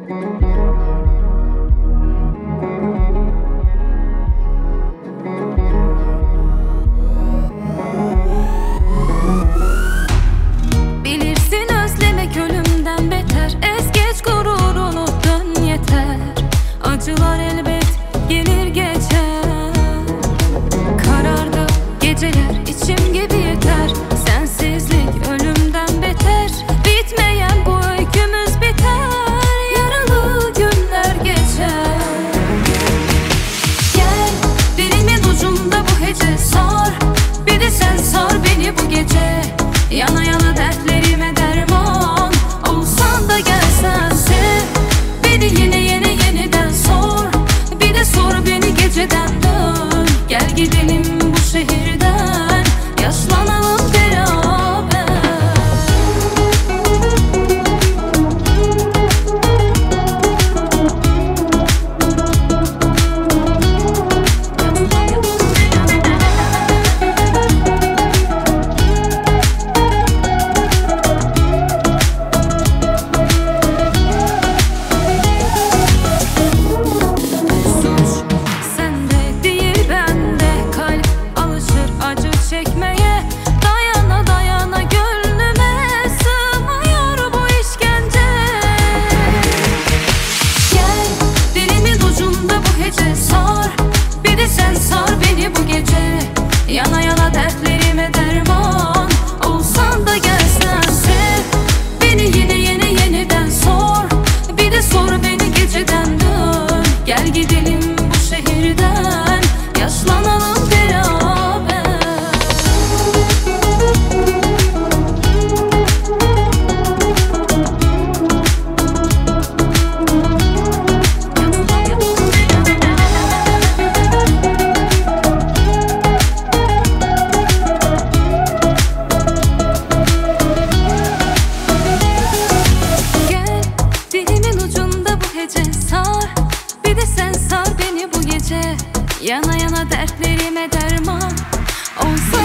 Bilirsin özlemek ölümden beter, es geç gururunu dön yeter. Acılar elbet gelir geçer. Karardı geceler içim gibi yeter. Sensizlik ölümden beter. Bitmeyen bu öykümüz biter. Yaralı günler geçer. Gel dilimin ucunda bu hece sor. Bir de sen sor beni bu gece. Yana yana dertlerime derman olsan da gelsen sev. Beni yine yeniden sor. Bir de sor beni geceden dön. Gel gidelim bu şehirden, yaşlanalım beraber. Sende değil bende, kalp alışır acı çekmeye. Dayana dayana gönlüme sığmıyor bu işkence. Gel dilimin ucunda bu hece sor. Bir de sen sor beni bu gece. Yana yana dertlerime derman olsan da gelsen sev. Beni yine yeniden sor. Bir de sor beni geceden dön. Gel gidelim bu şehirden, yaşlanalım beraber. Gel dilimin ucunda bu hece sor. Bir de sen sor beni bu gece. Yana yana dertlerime derman olsa